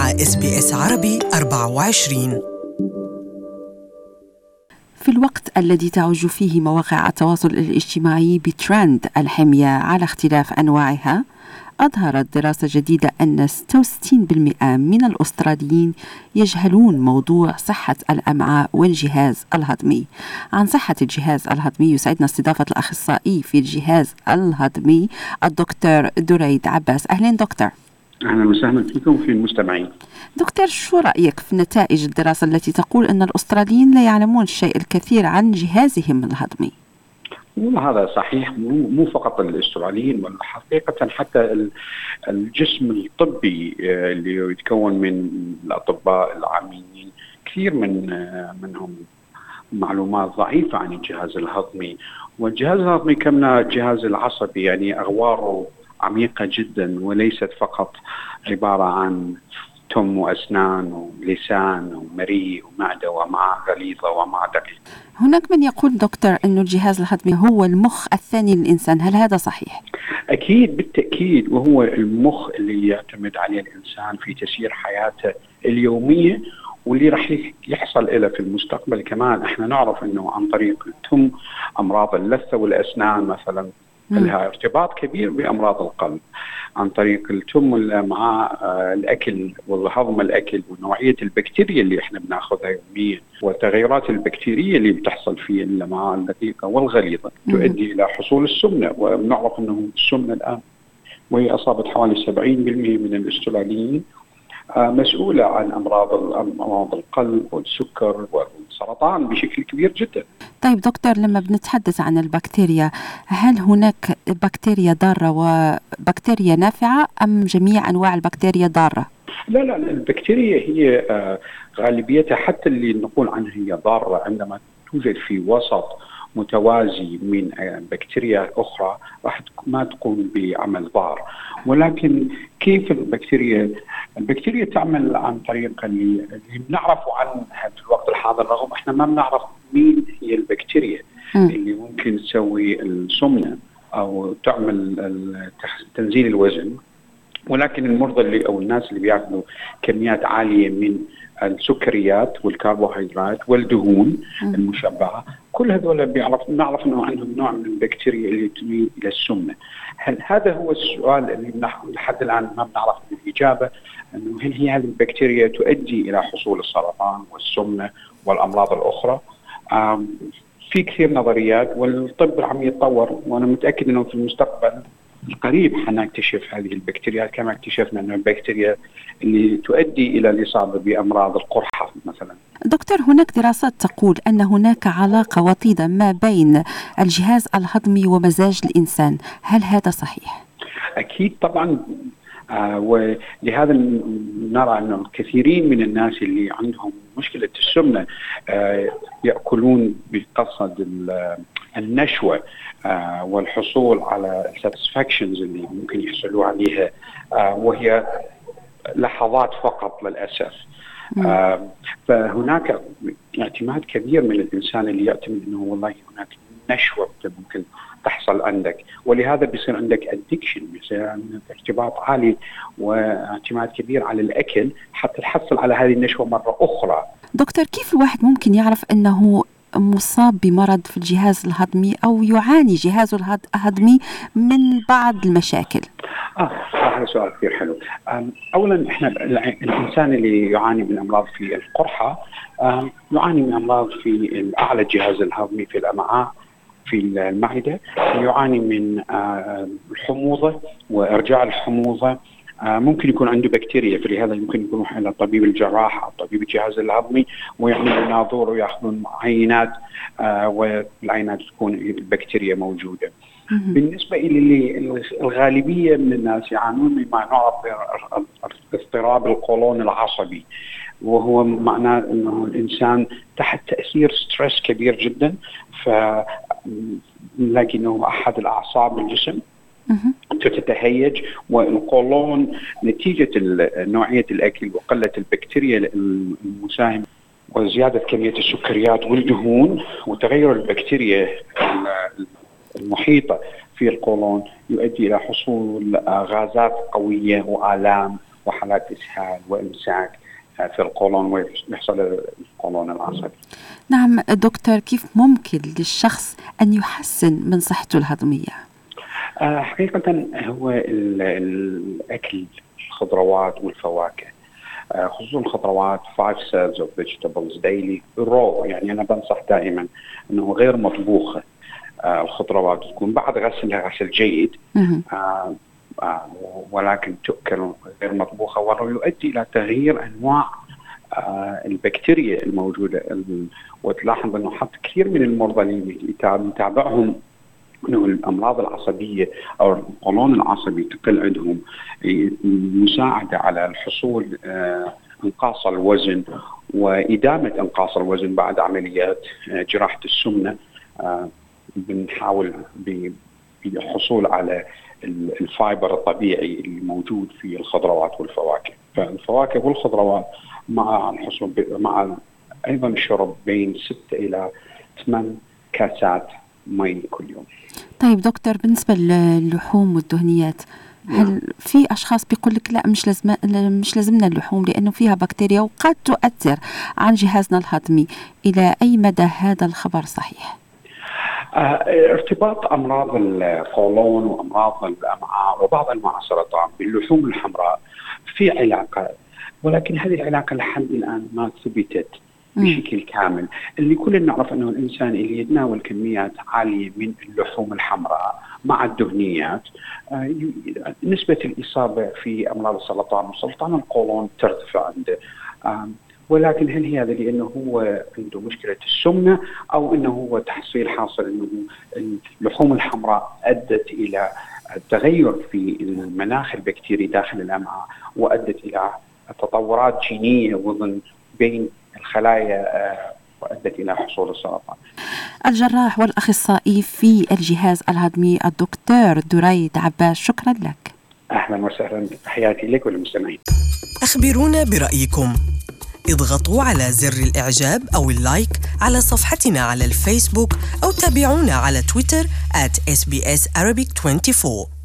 مع SBS عربي 24. في الوقت الذي تعج فيه مواقع التواصل الاجتماعي بترند الحمية على اختلاف أنواعها، أظهرت دراسة جديدة أن 66% من الأستراليين يجهلون موضوع صحة الأمعاء والجهاز الهضمي. عن صحة الجهاز الهضمي يسعدنا استضافة الأخصائي في الجهاز الهضمي الدكتور دريد عباس. أهلا دكتور. أهلا وسهلا فيكم في المستمعين. دكتور، شو رأيك في نتائج الدراسة التي تقول أن الأستراليين لا يعلمون الشيء الكثير عن جهازهم الهضمي؟ هذا صحيح، مو فقط الأستراليين، بل حقيقة حتى الجسم الطبي اللي يتكون من الأطباء العامين كثير منهم معلومات ضعيفة عن الجهاز الهضمي. والجهاز الهضمي كما الجهاز العصبي يعني أغواره عميقة جدا، وليست فقط عبارة عن تم وأسنان ولسان ومريء ومعدة وأمعاء غليظة وأمعاء دقيقة. هناك من يقول دكتور أن الجهاز الهضمي هو المخ الثاني للإنسان، هل هذا صحيح؟ أكيد بالتأكيد، وهو المخ اللي يعتمد عليه الإنسان في تسيير حياته اليومية، واللي راح يحصل له في المستقبل كمان. احنا نعرف انه عن طريق التم امراض اللثة والاسنان مثلا لها ارتباط كبير بامراض القلب، عن طريق التم والامعاء الاكل والهضم الاكل ونوعيه البكتيريا اللي احنا بناخذها يوميا، والتغيرات البكتيريه اللي بتحصل في الامعاء الدقيقه والغليظه تؤدي الى حصول السمنه. ونعرف انه السمنه الان وهي اصابت حوالي 70% من الاستراليين، مسؤولة عن أمراض القلب والسكر والسرطان بشكل كبير جدا. طيب دكتور، لما بنتحدث عن البكتيريا، هل هناك بكتيريا ضارة وبكتيريا نافعة أم جميع أنواع البكتيريا ضارة؟ لا، البكتيريا هي غالبيتها حتى اللي نقول عنها هي ضارة عندما توجد في وسط متوازي من بكتيريا أخرى راح ما تقوم بعمل ضار. ولكن كيف البكتيريا تعمل عن طريق اللي بنعرفه عنها في الوقت الحاضر، رغم احنا ما بنعرف مين هي البكتيريا اللي ممكن تسوي السمنة أو تعمل تنزيل الوزن. ولكن المرضى او الناس اللي بياخذوا كميات عاليه من السكريات والكربوهيدرات والدهون المشبعه، كل هذول نعرف انه عندهم نوع من البكتيريا اللي تميل الى السمنه. هل هذا هو السؤال اللي لحد الان ما بنعرف الاجابه، انه هل هي هذه البكتيريا تؤدي الى حصول السرطان والسمنه والامراض الاخرى؟ في كثير نظريات، والطب عم يتطور، وانا متاكد انه في المستقبل القريب حنكتشف هذه البكتيريا، كما اكتشفنا أن البكتيريا اللي تؤدي إلى الإصابة بأمراض القرحة مثلا. دكتور، هناك دراسات تقول أن هناك علاقة وطيدة ما بين الجهاز الهضمي ومزاج الإنسان، هل هذا صحيح؟ أكيد طبعا، ولهذا نرى أن الكثيرين من الناس اللي عندهم مشكلة السمنة يأكلون بقصد النشوة والحصول على الساتسفاكشنز اللي ممكن يحصلوا عليها، وهي لحظات فقط للأسف. فهناك اعتماد كبير من الإنسان اللي يعتمد أنه والله هناك نشوة ممكن تحصل عندك، ولهذا بيصير عندك addiction، بيصير عندك ارتباط عالي واعتماد كبير على الأكل حتى تحصل على هذه النشوة مرة أخرى. دكتور، كيف الواحد ممكن يعرف أنه مصاب بمرض في الجهاز الهضمي أو يعاني جهازه الهضمي من بعض المشاكل؟ هذا سؤال كثير حلو. أولا إحنا الإنسان اللي يعاني من أمراض في القرحة يعاني من أمراض في أعلى الجهاز الهضمي في الأمعاء في المعدة، يعاني من الحموضة وإرجاع الحموضة. ممكن يكون عنده بكتيريا، فلهذا يمكن يكون إلى طبيب الجراح أو طبيب الجهاز الهضمي ويعملوا ناظور ويأخذون عينات، والعينات تكون البكتيريا موجودة. بالنسبة إلى الغالبية من الناس يعانون مما نعرف اضطراب القولون العصبي، وهو معناه أنه الإنسان تحت تأثير ستريس كبير جدا، لكنه أحد الأعصاب بالجسم تتهيج، والقولون نتيجة نوعية الأكل وقلة البكتيريا المساهمة وزيادة كمية السكريات والدهون وتغير البكتيريا المحيطة في القولون يؤدي إلى حصول غازات قوية وآلام وحالات إسهال وإمساك في القولون ويحصل القولون العصبي. نعم دكتور، كيف ممكن للشخص أن يحسن من صحته الهضمية؟ حقيقة هو الأكل الخضروات والفواكه، خصوصا الخضروات 5 serves of vegetables daily raw. يعني أنا بنصح دائما أنه غير مطبوخة الخضروات تكون بعد غسلها غسل جيد، ولكن تؤكل غير مطبوخة، وهو يؤدي إلى تغيير أنواع البكتيريا الموجودة. وتلاحظ أنه حتى كثير من المرضى اللي نتابعهم أنه الأمراض العصبية أو القولون العصبي تقل عندهم، مساعدة على الحصول انقاص الوزن وإدامة انقاص الوزن بعد عمليات جراحة السمنة. بنحاول بالحصول على الفايبر الطبيعي الموجود في الخضروات والفواكه. فالفواكه والخضروات مع الحصول مع أيضا الشرب بين 6 إلى 8 كاسات مي كل يوم. طيب دكتور، بالنسبة للحوم والدهنيات، هل في أشخاص بيقول لك لا مش لازمنا اللحوم لأنه فيها بكتيريا وقد تؤثر عن جهازنا الهضمي؟ إلى أي مدى هذا الخبر صحيح؟ ارتباط أمراض القولون وأمراض الأمعاء وبعض أنواع السرطان باللحوم الحمراء في علاقة، ولكن هذه العلاقة لحد الآن ما ثبتت بشكل كامل. اللي كلنا نعرف أنه الإنسان اللي يتناول كميات عالية من اللحوم الحمراء مع الدهنيات نسبة الإصابة في أمراض السرطان وسرطان القولون ترتفع عنده. ولكن هل هذا لأنه هو عنده مشكلة السمنة أو أنه هو تحصيل حاصل أنه اللحوم الحمراء أدت إلى التغير في المناخ البكتيري داخل الأمعاء وأدت إلى تطورات جينية وضن بين الخلايا وأدت إلى حصول السرطان. الجراح والأخصائي في الجهاز الهضمي الدكتور دريد عباس، شكرا لك. أهلا وسهلا، تحياتي لك وللمستمعين. أخبرونا برأيكم، اضغطوا على زر الإعجاب أو اللايك على صفحتنا على الفيسبوك أو تابعونا على تويتر @SBS Arabic 24.